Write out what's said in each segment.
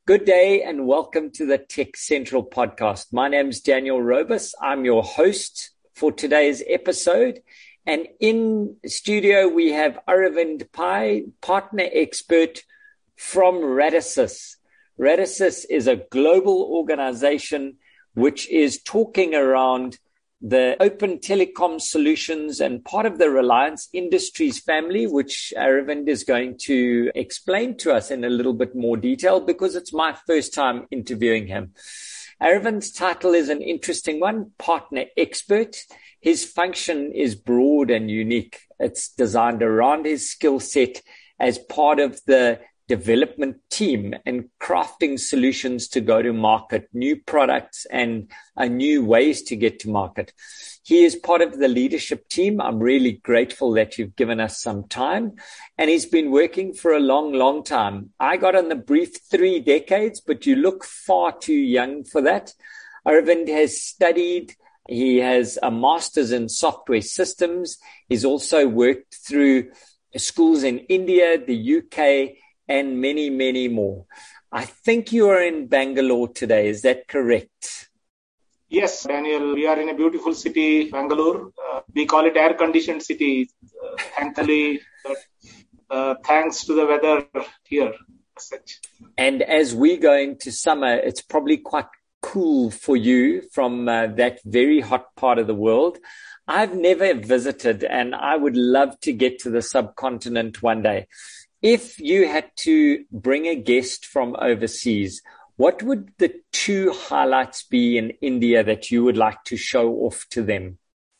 Good day and welcome to the Tech Central podcast. My name is Daniel Robus. I'm your host for today's episode. And in studio, we have Aravind Pai, partner expert from Radisys. Radisys is a global organization which is talking around the open telecom solutions and part of the Reliance Industries family, which Aravind is going to explain to us in a little bit more detail because it's my first time interviewing him. Aravind's title is an interesting one, partner expert. His function is broad and unique. It's designed around his skill set as part of the development team and crafting solutions to go to market, new products and new ways to get to market. He is part of the leadership team. I'm really grateful that you've given us some time. And he's been working for a long, long time. I got on the brief 3 decades, but you look far too young for that. Aravind has studied. He has a master's in software systems. He's also worked through schools in India, the UK, and many, many more. I think you are in Bangalore today. Is that correct? Yes, Daniel. We are in a beautiful city, Bangalore. We call it air-conditioned city. Thankfully, thanks to the weather here. And as we go into summer, it's probably quite cool for you from that very hot part of the world. I've never visited, and I would love to get to the subcontinent one day. If you had to bring a guest from overseas, what would the 2 highlights be in India that you would like to show off to them?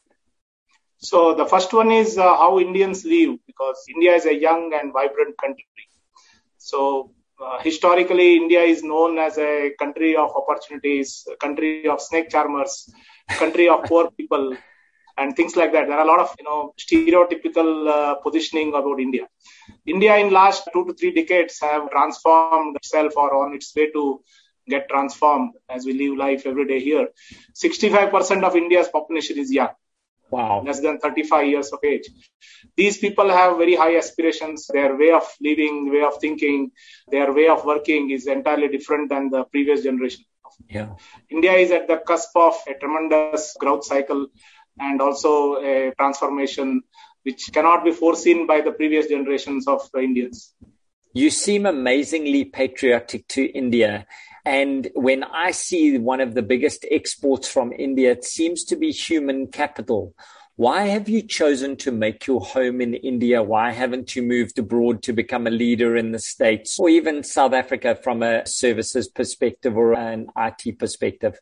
So the first one is how Indians live, because India is a young and vibrant country. So historically, India is known as a country of opportunities, a country of snake charmers, a country of poor people, and things like that. There are a lot of, stereotypical positioning about India. India in last 2 to 3 decades have transformed itself or on its way to get transformed as we live life every day here. 65% of India's population is young. Wow. Less than 35 years of age. These people have very high aspirations. Their way of living, way of thinking, their way of working is entirely different than the previous generation. Yeah. India is at the cusp of a tremendous growth cycle and also a transformation which cannot be foreseen by the previous generations of Indians. You seem amazingly patriotic to India. And when I see one of the biggest exports from India, it seems to be human capital. Why have you chosen to make your home in India? Why haven't you moved abroad to become a leader in the States or even South Africa from a services perspective or an IT perspective?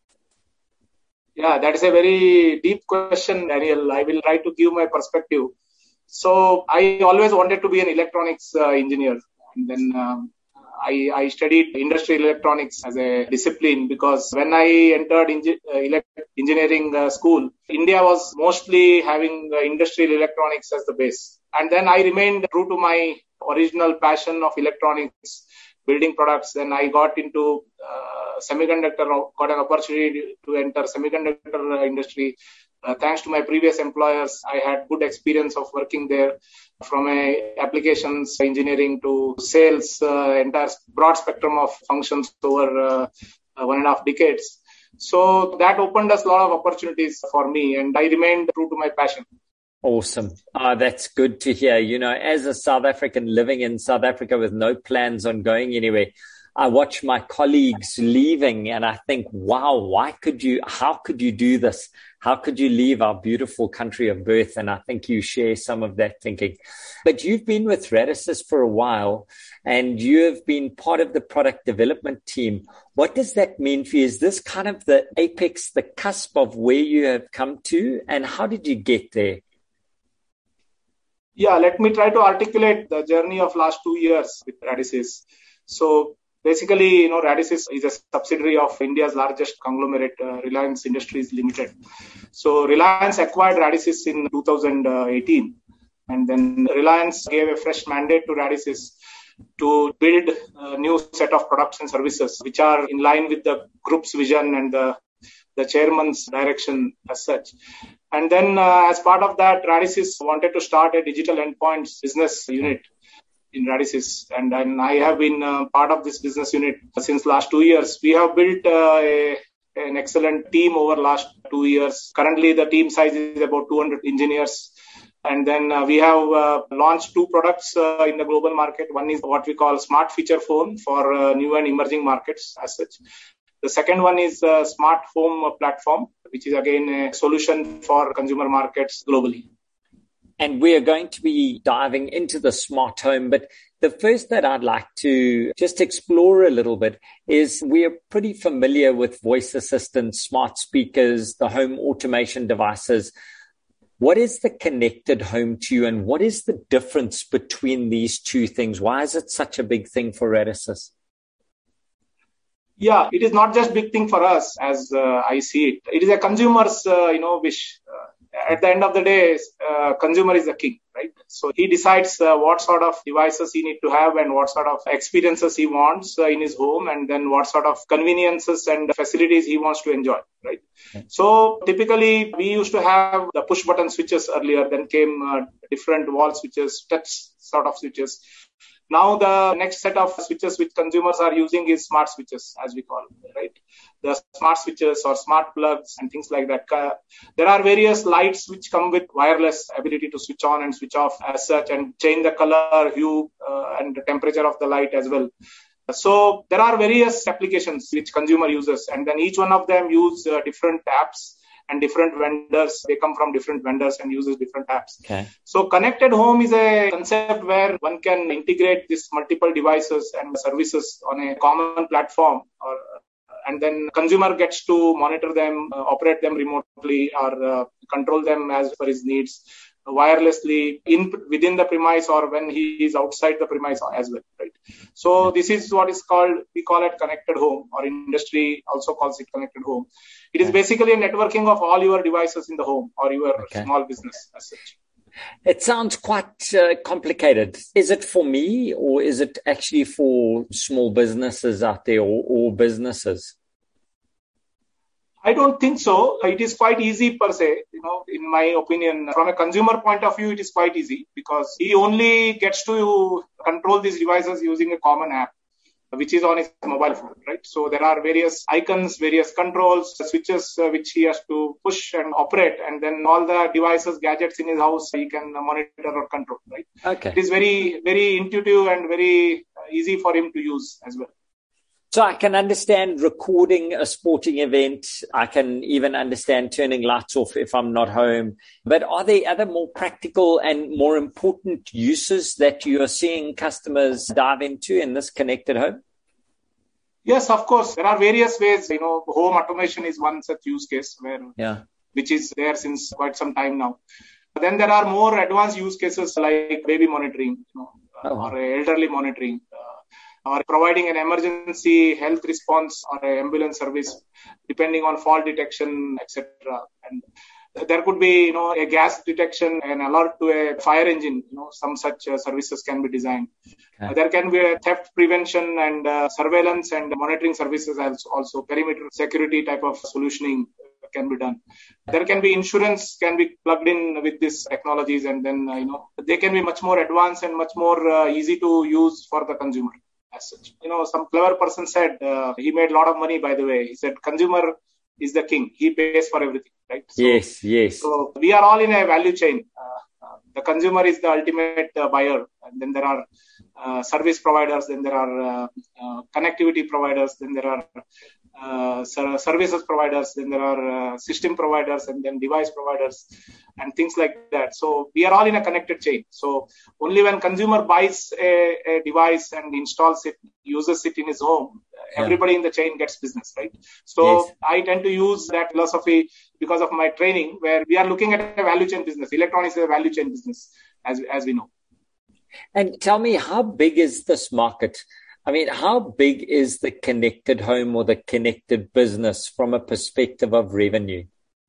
Yeah, that is a very deep question, Daniel. I will try to give my perspective. So I always wanted to be an electronics engineer. And then I studied industrial electronics as a discipline because when I entered engineering school, India was mostly having industrial electronics as the base. And then I remained true to my original passion of electronics, building products. Then I got into semiconductor, got an opportunity to enter semiconductor industry. Thanks to my previous employers, I had good experience of working there from applications engineering to sales, entire broad spectrum of functions over 1.5 decades. So that opened us a lot of opportunities for me and I remained true to my passion. Awesome. That's good to hear. As a South African living in South Africa with no plans on going anywhere, I watch my colleagues leaving and I think, wow, how could you do this? How could you leave our beautiful country of birth? And I think you share some of that thinking. But you've been with Radisys for a while and you have been part of the product development team. What does that mean for you? Is this kind of the apex, the cusp of where you have come to? And how did you get there? Yeah, let me try to articulate the journey of last 2 years with Radisys. So basically, Radisys is a subsidiary of India's largest conglomerate, Reliance Industries Limited. So Reliance acquired Radisys in 2018. And then Reliance gave a fresh mandate to Radisys to build a new set of products and services, which are in line with the group's vision and the chairman's direction as such. And then as part of that, Radisys wanted to start a digital endpoints business unit in Radisys, and I have been part of this business unit since last 2 years. We have built an excellent team over last 2 years. Currently, the team size is about 200 engineers. And then we have launched 2 products in the global market. One is what we call Smart Feature Phone for new and emerging markets as such. The second one is Smart Home Platform, which is again a solution for consumer markets globally. And we are going to be diving into the smart home. But the first that I'd like to just explore a little bit is we are pretty familiar with voice assistants, smart speakers, the home automation devices. What is the connected home to you, and what is the difference between these two things? Why is it such a big thing for Radisys? Yeah, it is not just big thing for us as I see it. It is a consumer's, wish. At the end of the day, consumer is the king, right? So he decides what sort of devices he need to have and what sort of experiences he wants in his home, and then what sort of conveniences and facilities he wants to enjoy, right? Okay. So typically, we used to have the push button switches earlier, then came different wall switches, touch sort of switches. Now the next set of switches which consumers are using is smart switches, as we call it, right? The smart switches or smart plugs and things like that. There are various lights which come with wireless ability to switch on and switch off as such, and change the color, hue, and the temperature of the light as well. So there are various applications which consumer uses, and then each one of them use different apps. And different vendors, they come from different vendors and uses different apps. Okay. So connected home is a concept where one can integrate these multiple devices and services on a common platform, and then consumer gets to monitor them, operate them remotely, or control them as per his needs wirelessly within the premise or when he is outside the premise as well, right? So this is what is called, we call it connected home, or industry also calls it connected home. It is basically a networking of all your devices in the home or your small business as such. It sounds quite complicated. Is it for me, or is it actually for small businesses out there or businesses? I don't think so. It is quite easy per se, in my opinion. From a consumer point of view, it is quite easy because he only gets to control these devices using a common app, which is on his mobile phone, right? So there are various icons, various controls, switches which he has to push and operate, and then all the devices, gadgets in his house, he can monitor or control, right? Okay. It is very, very intuitive and very easy for him to use as well. So I can understand recording a sporting event. I can even understand turning lights off if I'm not home. But are there other more practical and more important uses that you are seeing customers dive into in this connected home? Yes, of course. There are various ways. Home automation is one such use case which is there since quite some time now. But then there are more advanced use cases like baby monitoring, or elderly monitoring. Or providing an emergency health response or an ambulance service, depending on fault detection, etc. And there could be, a gas detection, an alert to a fire engine. Some such services can be designed. Okay. There can be a theft prevention and surveillance and monitoring services, also perimeter security type of solutioning can be done. There can be insurance can be plugged in with these technologies, and then they can be much more advanced and much more easy to use for the consumer. As such. Some clever person said, he made a lot of money, by the way. He said, consumer is the king. He pays for everything, right? So, yes. So we are all in a value chain. The consumer is the ultimate buyer. And then there are service providers. Then there are connectivity providers. Then there are services providers. Then there are system providers, and then device providers and things like that. So we are all in a connected chain. So only when consumer buys a device and installs it, uses it in his home, everybody in the chain gets business, right? So I tend to use that philosophy because of my training, where we are looking at a value chain business. Electronics is a value chain business, as we know. And tell me, how big is this market? I mean, how big is the connected home or the connected business from a perspective of revenue?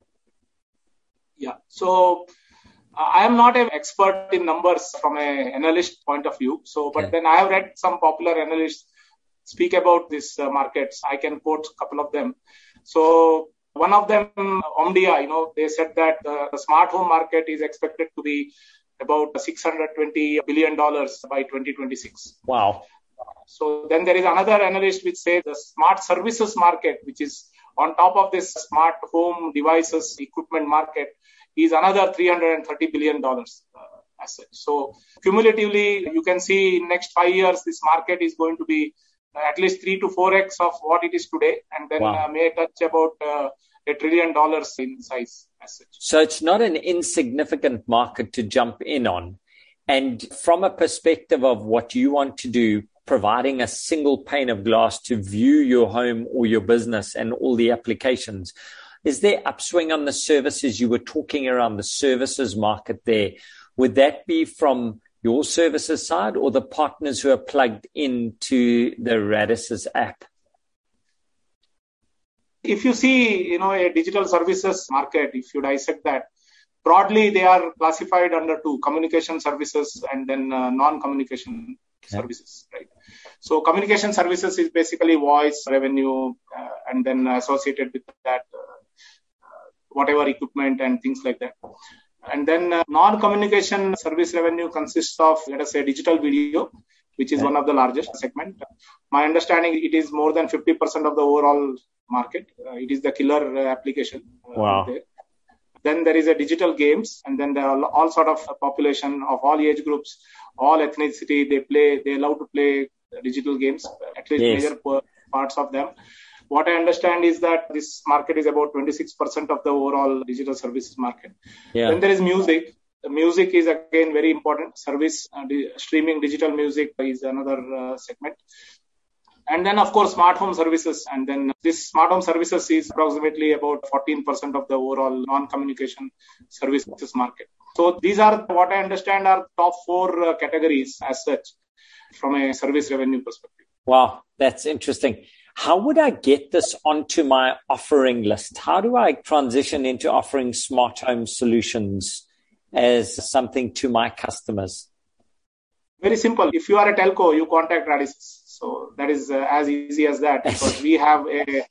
Yeah. So I am not an expert in numbers from an analyst point of view. But then I have read some popular analysts speak about these markets. I can quote a couple of them. So one of them, Omdia, they said that the smart home market is expected to be about $620 billion by 2026. Wow. So then there is another analyst which says the smart services market, which is on top of this smart home devices equipment market, is another $330 billion as such. So cumulatively, you can see in next 5 years, this market is going to be at least 3 to 4x of what it is today, and then may touch about $1 trillion in size as such. So it's not an insignificant market to jump in on. And from a perspective of what you want to do, providing a single pane of glass to view your home or your business and all the applications, is there upswing on the services? You were talking around the services market there. Would that be from your services side or the partners who are plugged into the Radisys app? If you see, a digital services market, if you dissect that, broadly they are classified under two: communication services and then non-communication services, right? So communication services is basically voice revenue and then associated with that, whatever equipment and things like that. And then non-communication service revenue consists of, let us say, digital video, which is one of the largest segment. My understanding, it is more than 50% of the overall market. It is the killer application. Wow. There. Then there is a digital games, and then there are all sort of population of all age groups, all ethnicity. They allow to play digital games, at least major parts of them. What I understand is that this market is about 26% of the overall digital services market. Yeah. Then there is music. The music is again very important. Service, streaming digital music is another segment. And then, of course, smart home services. And then this smart home services is approximately about 14% of the overall non-communication services market. So these are what I understand are top 4 categories as such from a service revenue perspective. Wow, that's interesting. How would I get this onto my offering list? How do I transition into offering smart home solutions as something to my customers? Very simple. If you are a telco, you contact Radisys. So that is as easy as that, because we have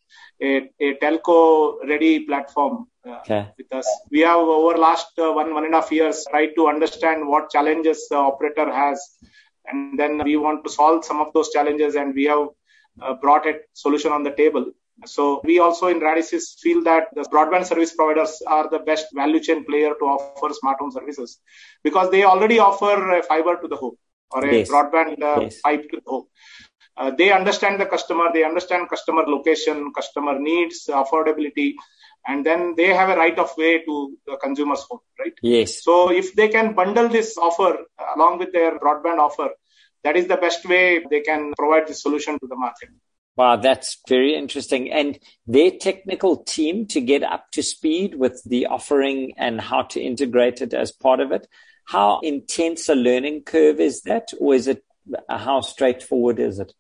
a telco ready platform with us. We have over last 1.5 years tried to understand what challenges the operator has, and then we want to solve some of those challenges, and we have brought a solution on the table. So we also in Radisys feel that the broadband service providers are the best value chain player to offer smart home services, because they already offer a fiber to the home or a broadband pipe to the home. They understand the customer, they understand customer location, customer needs, affordability, and then they have a right of way to the consumer's home, right? Yes. So if they can bundle this offer along with their broadband offer, that is the best way they can provide the solution to the market. Wow, that's very interesting. And their technical team to get up to speed with the offering and how to integrate it as part of it, how intense a learning curve is that? Or is it, how straightforward is it?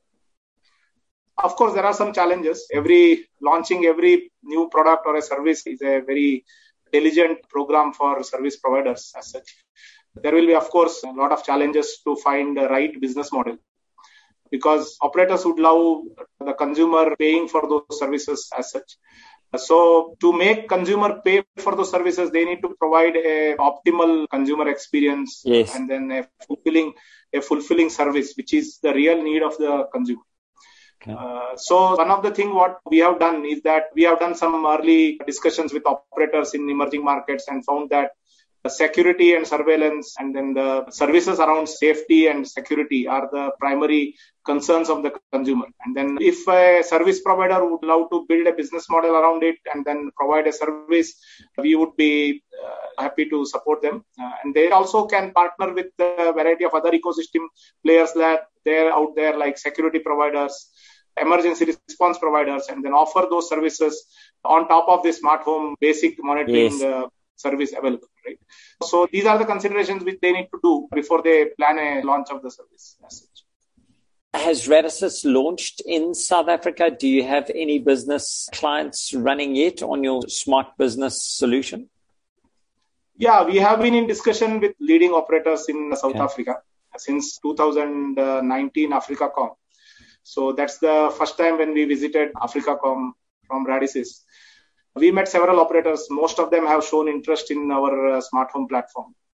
Of course, there are some challenges. Launching every new product or a service is a very diligent program for service providers as such. There will be, of course, a lot of challenges to find the right business model, because operators would love the consumer paying for those services as such. So to make consumer pay for those services, they need to provide a optimal consumer experience and then a fulfilling service, which is the real need of the consumer. Okay. So one of the things what we have done is that we have done some early discussions with operators in emerging markets and found that the security and surveillance and then the services around safety and security are the primary concerns of the consumer. And then if a service provider would love to build a business model around it and then provide a service, we would be happy to support them. And they also can partner with a variety of other ecosystem players that they're out there, like security providers, emergency response providers, and then offer those services on top of the smart home basic monitoring service available, right? So these are the considerations which they need to do before they plan a launch of the service as such. Has Radisys launched in South Africa? Do you have any business clients running yet on your smart business solution? Yeah, we have been in discussion with leading operators in South Africa since 2019 AfricaCom. So that's the first time when we visited AfricaCom from Radisys. We met several operators. Most of them have shown interest in our smart home platform.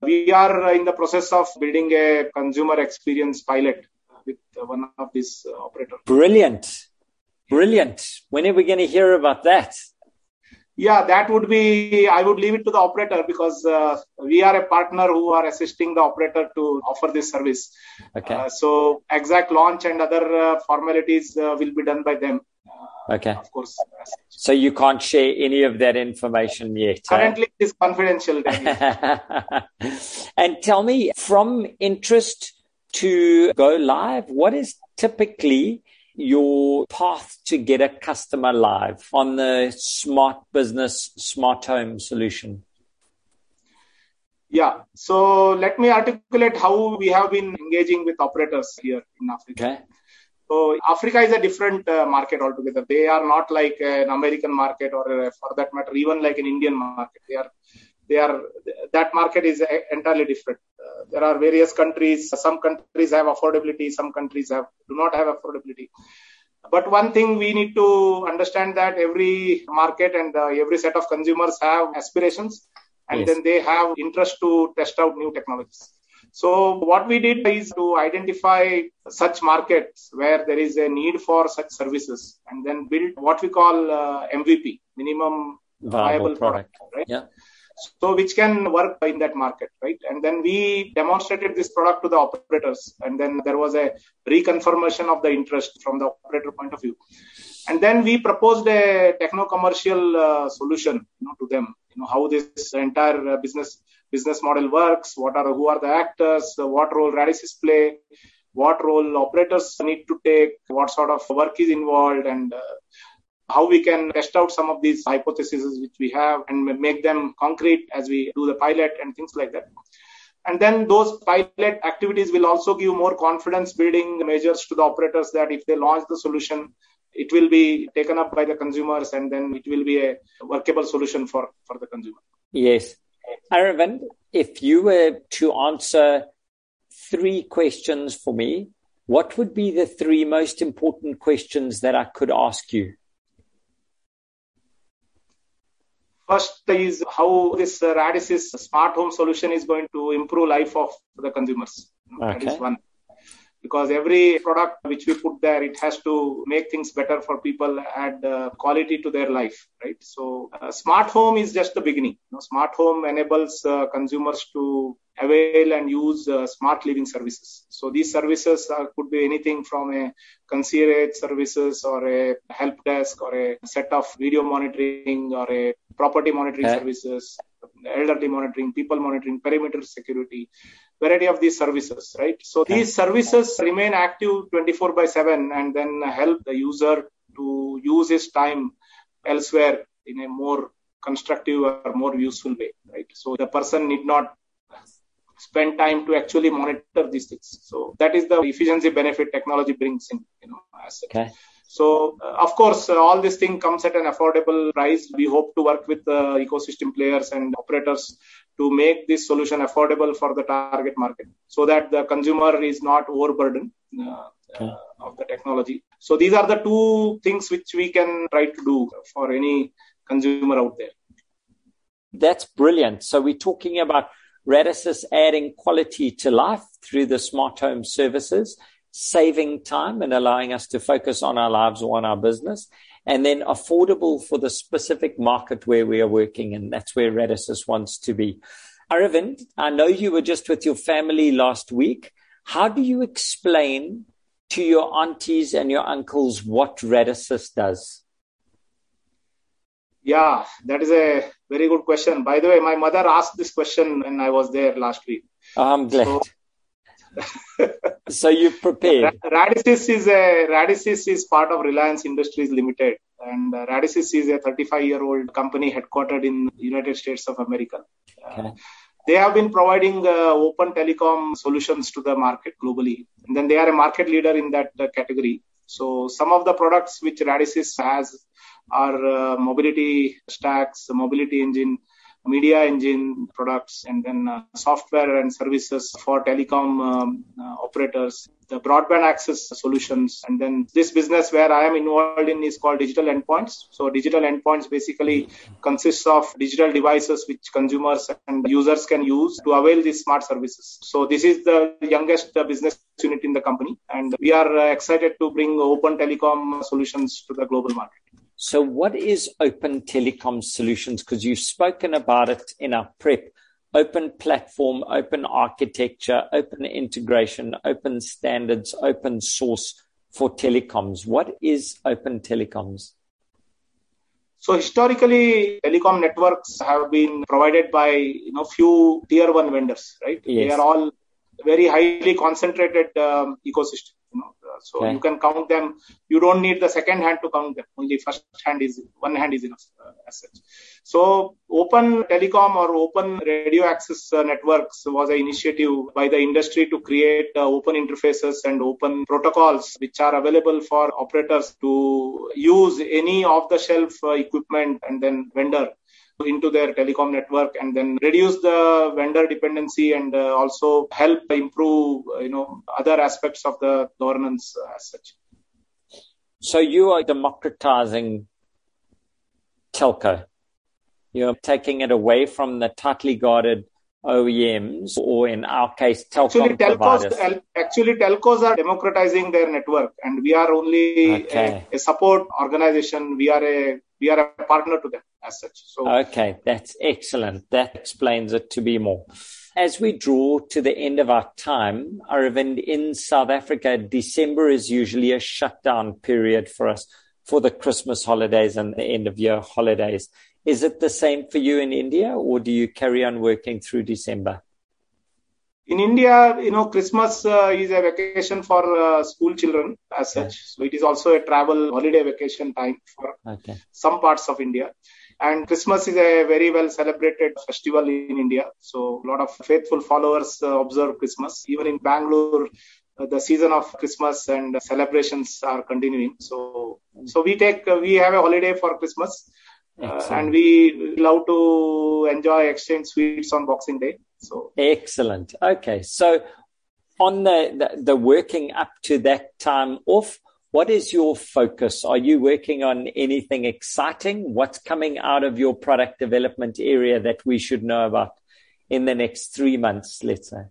we are in the process of building a consumer experience pilot with one of these operators. Brilliant. When are we going to hear about that? Yeah, that would be, I would leave it to the operator because we are a partner who are assisting the operator to offer this service. Okay. So exact launch and other formalities will be done by them. Okay. Of course. So you can't share any of that information yet? Currently, it is confidential. And tell me, from interest to go live, what is typically your path to get a customer live on the smart business, smart home solution? Yeah. So let me articulate how we have been engaging with operators here in Africa. Okay. So Africa is a different market altogether. They are not like an American market or for that matter, even like an Indian market. That market is entirely different. There are various countries. Some countries have affordability. Some countries do not have affordability. But one thing we need to understand that every market and every set of consumers have aspirations, and then they have interest to test out new technologies. So what we did is to identify such markets where there is a need for such services, and then build what we call MVP, minimum viable product, right? Yeah. So which can work in that market, right? And then we demonstrated this product to the operators, and then there was a reconfirmation of the interest from the operator point of view. And then we proposed a techno-commercial solution, to them, how this entire business model works, who are the actors, what role Radisys play, what role operators need to take, what sort of work is involved, and how we can test out some of these hypotheses which we have and make them concrete as we do the pilot and things like that. And then those pilot activities will also give more confidence building measures to the operators that if they launch the solution, it will be taken up by the consumers, and then it will be a workable solution for the consumer. Yes. Aravind, if you were to answer 3 questions for me, what would be the 3 most important questions that I could ask you? First is how this Radisys smart home solution is going to improve life of the consumers. Okay. That is one. Because every product which we put there, it has to make things better for people, add quality to their life, right? So smart home is just the beginning. Smart home enables consumers to avail and use smart living services. So these services could be anything from a concierge services or a help desk or a set of video monitoring or a property monitoring services, elderly monitoring, people monitoring, perimeter security, variety of these services, right? So these services remain active 24/7 and then help the user to use his time elsewhere in a more constructive or more useful way, right? So the person need not spend time to actually monitor these things. So that is the efficiency benefit technology brings in, as such. Okay. So, of course, all this thing comes at an affordable price. We hope to work with the ecosystem players and operators to make this solution affordable for the target market so that the consumer is not overburdened of the technology. So these are the 2 things which we can try to do for any consumer out there. That's brilliant. So we're talking about Radisys adding quality to life through the smart home services, saving time and allowing us to focus on our lives or on our business, and then affordable for the specific market where we are working. And that's where Radisys wants to be. Aravind, I know you were just with your family last week. How do you explain to your aunties and your uncles what Radisys does? Yeah, that is a very good question. By the way, my mother asked this question when I was there last week. I'm glad. So you've prepared. Radisys is part of Reliance Industries Limited, and Radisys is a 35-year-old company headquartered in the United States of America. They have been providing open telecom solutions to the market globally, and then they are a market leader in that category. So some of the products which Radisys has are mobility stacks, mobility engine, media engine products, and then software and services for telecom operators, the broadband access solutions. And then this business where I am involved in is called digital endpoints. So digital endpoints basically consists of digital devices which consumers and users can use to avail these smart services. So this is the youngest business unit in the company, and we are excited to bring open telecom solutions to the global market. So what is Open Telecom Solutions? Because you've spoken about it in our prep. Open platform, open architecture, open integration, open standards, open source for telecoms. What is Open Telecoms? So historically, telecom networks have been provided by few tier 1 vendors, right? Yes. They are all very highly concentrated ecosystem. So you can count them. You don't need the second hand to count them. Only one hand is enough as such. So open telecom or open radio access networks was an initiative by the industry to create open interfaces and open protocols which are available for operators to use any off-the-shelf equipment and then vendor into their telecom network, and then reduce the vendor dependency and also help improve other aspects of the governance as such. So you are democratizing telco. You're taking it away from the tightly guarded OEMs, or in our case, telecom providers. Actually, telcos are democratizing their network, and we are only a support organization. We are a partner to them as such. So, okay, that's excellent. That explains it to be more. As we draw to the end of our time, Aravind, in South Africa, December is usually a shutdown period for us for the Christmas holidays and the end of year holidays. Is it the same for you in India, or do you carry on working through December? In India, Christmas is a vacation for school children as such. So it is also a travel holiday vacation time for some parts of India. And Christmas is a very well celebrated festival in India. So a lot of faithful followers observe Christmas. Even in Bangalore, the season of Christmas and celebrations are continuing. So we have a holiday for Christmas. And we love to enjoy exchange sweets on Boxing Day. So excellent. Okay, so on the working up to that time off, what is your focus? Are you working on anything exciting? What's coming out of your product development area that we should know about in the next 3 months, let's say?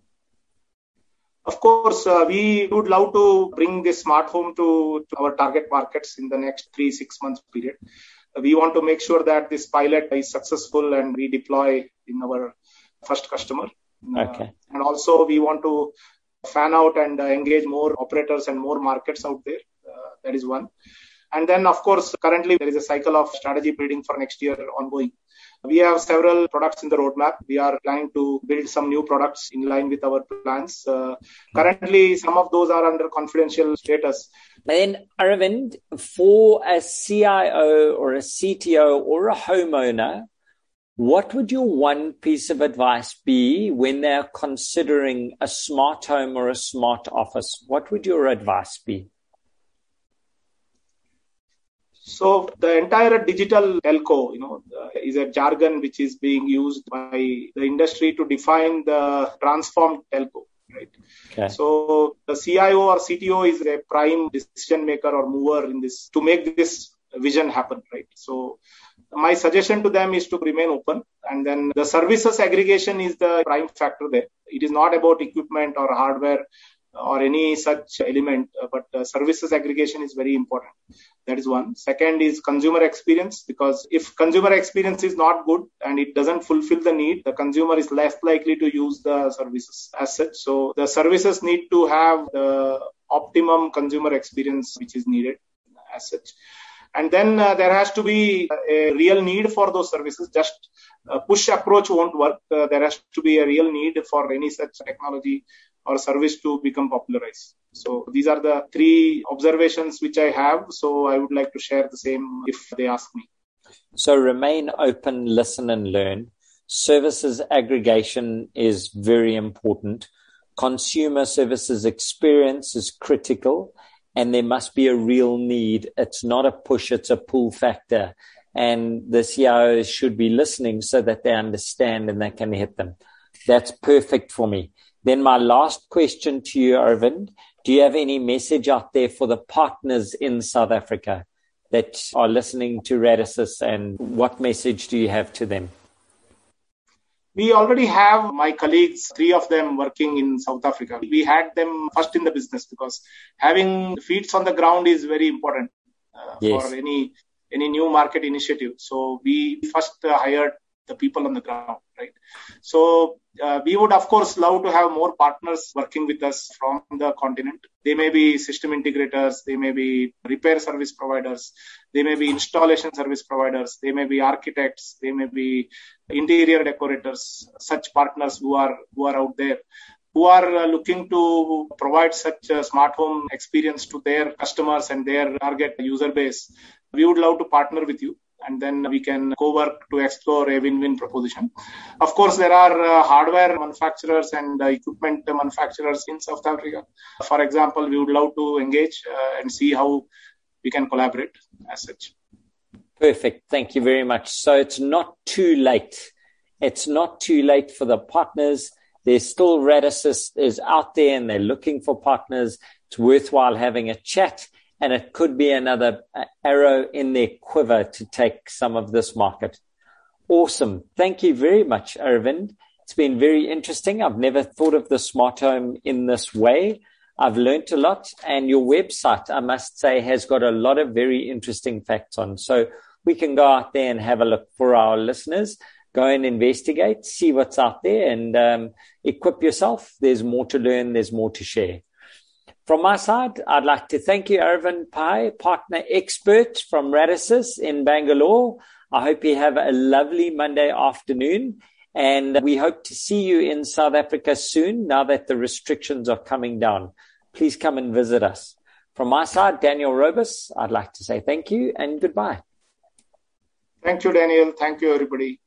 Of course, we would love to bring this smart home to our target markets in the next 3-6 months period. We want to make sure that this pilot is successful and we deploy in our first customer. And also we want to fan out and engage more operators and more markets out there. That is one. And then, of course, currently there is a cycle of strategy building for next year ongoing. We have several products in the roadmap. We are planning to build some new products in line with our plans. Currently, some of those are under confidential status. Then, Aravind, for a CIO or a CTO or a homeowner, what would your one piece of advice be when they're considering a smart home or a smart office? What would your advice be? So the entire digital telco, is a jargon which is being used by the industry to define the transformed telco, right? Okay. So the CIO or CTO is a prime decision maker or mover in this to make this vision happen, right? So my suggestion to them is to remain open, and then the services aggregation is the prime factor there. It is not about equipment or hardware or any such element, but services aggregation is very important. That is one. Second is consumer experience, because if consumer experience is not good and it doesn't fulfill the need, the consumer is less likely to use the services as such. So the services need to have the optimum consumer experience which is needed as such. And then there has to be a real need for those services. Just push approach won't work. There has to be a real need for any such technology or service to become popularized. So these are the 3 observations which I have. So I would like to share the same if they ask me. So remain open, listen and learn. Services aggregation is very important. Consumer services experience is critical, and there must be a real need. It's not a push, it's a pull factor. and the CIOs should be listening so that they understand and they can hit them. That's perfect for me. Then my last question to you, Arvind, do you have any message out there for the partners in South Africa that are listening to Radisys, and what message do you have to them? We already have my colleagues, 3 of them working in South Africa. We had them first in the business because having feet on the ground is very important Yes. for any new market initiative. So we first hired the people on the ground, right? So we would, of course, love to have more partners working with us from the continent. They may be system integrators, they may be repair service providers, they may be installation service providers, they may be architects, they may be interior decorators, such partners who are out there, who are looking to provide such a smart home experience to their customers and their target user base. We would love to partner with you, and then we can co-work to explore a win-win proposition. Of course, there are hardware manufacturers and equipment manufacturers in South Africa. For example, we would love to engage and see how we can collaborate as such. Perfect. Thank you very much. So it's not too late. It's not too late for the partners. There's still Radisys is out there and they're looking for partners. It's worthwhile having a chat, and it could be another arrow in their quiver to take some of this market. Awesome. Thank you very much, Arvind. It's been very interesting. I've never thought of the smart home in this way. I've learned a lot, and your website, I must say, has got a lot of very interesting facts on. So we can go out there and have a look for our listeners. Go and investigate, see what's out there, and equip yourself. There's more to learn. There's more to share. From my side, I'd like to thank you, Arvind Pai, partner expert from Radisys in Bangalore. I hope you have a lovely Monday afternoon, and we hope to see you in South Africa soon now that the restrictions are coming down. Please come and visit us. From my side, Daniel Robus, I'd like to say thank you and goodbye. Thank you, Daniel. Thank you, everybody.